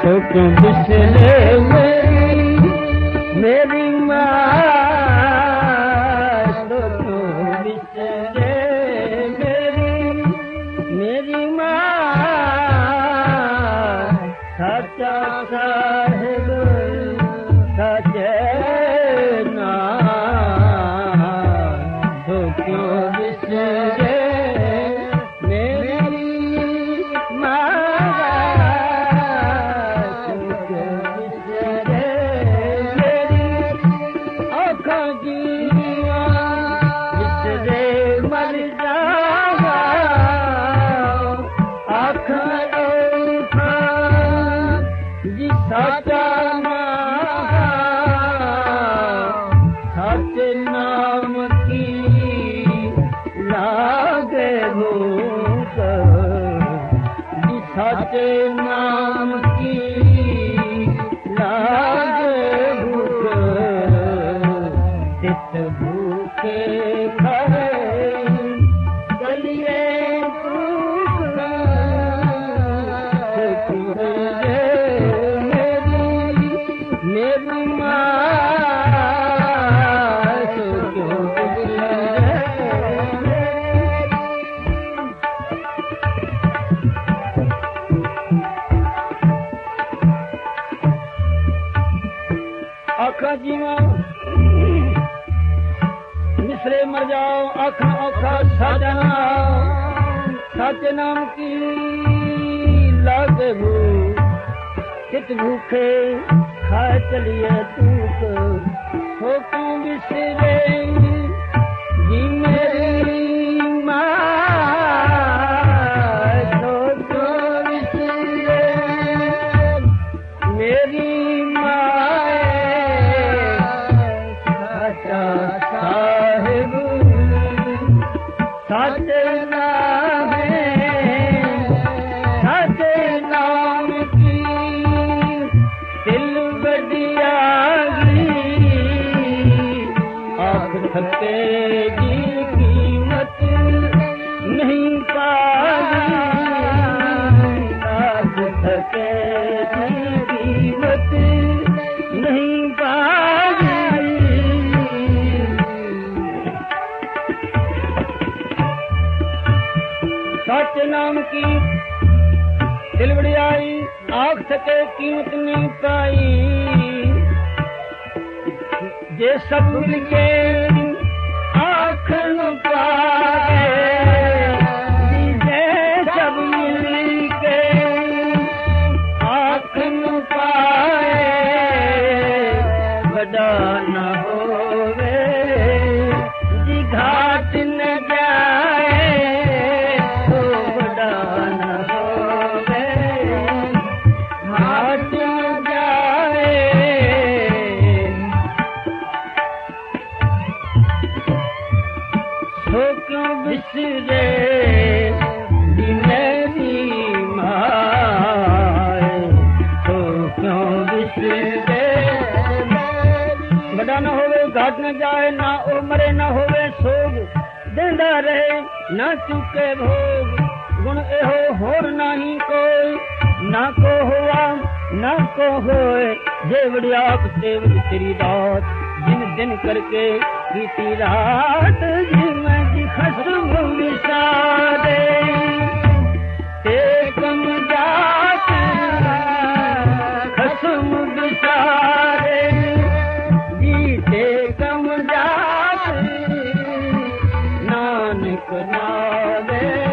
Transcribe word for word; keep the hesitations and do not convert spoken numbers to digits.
तो क्यों बिसरे मेरी मेरी माँ, तो क्यों बिसरे मेरी मेरी माँ, सच्चा साहिब सचे नाम, तो क्यों बिसरे सच्चे नाम की लागे भूख, तित भूखे खरे गलिए भूख, मेरी मेरी माँ, तो क्यों आखा जीवा मिसरे मर जाओ, आखा औखा साजा सच नाम की लागे भूख, चित भूखे खाए चलिए तूक, हो क्यों बिसरे जी मेरी माँ, तो क्यों बिसरे मेरी साहिब सच्चे नाम सच्चे नाम की दिल बढ़ियागी, आँख थकेगी कीमत नहीं पागी, आँख थकेगी कीमत नहीं पागी, सच नाम की दिल बढ़ियाई, आँख सके कीमत नहीं पाई, जे सब मिलके आँख न पाए, जे सब मिलके आँख न पाए, बड़ा न होवे जी घाट न जाए, बिसरे मेरी माँ, तो क्यों बिसरे बड़ा न होवे घाट न जाए, ना उमरे न होवे सोग, देंदा रहे ना चुके भोग, गुण एहो होर नहीं कोई, ना को हुआ ना को होए, जे बढ़ियाप सेव तेरी दात, जिन दिन करके बीती रात, जिम खस्म विसारे ते कम जात, खस्म विसारे जी ते कम जात, नानक नावे